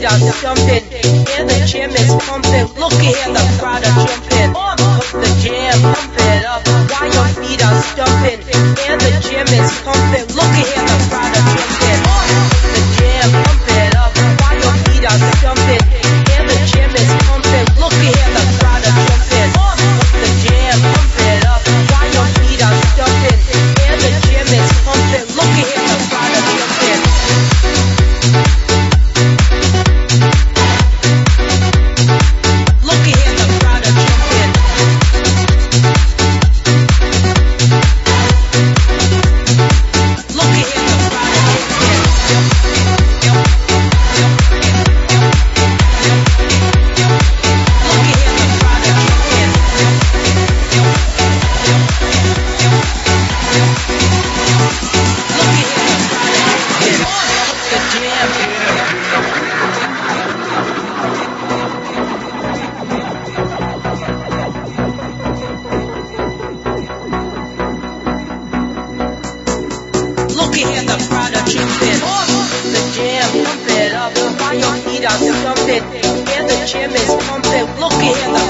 are jumping, and the gym is pumping. Look here, the crowd are jumping. Pump the jam, pump it up while your feet are stumping, and the gym is pumping. Look here, the crowd are jumping. Pump the jam, pump it up while your feet are stumping, and the gym is pumping. Look here, the crowd are jumping. Pump the jam, pump it up while your feet are stumping, and the gym is pumping. Look here, the crowd are jumping. The jam, pump it up while your feet are stumping, and the gym is pumping. Look at the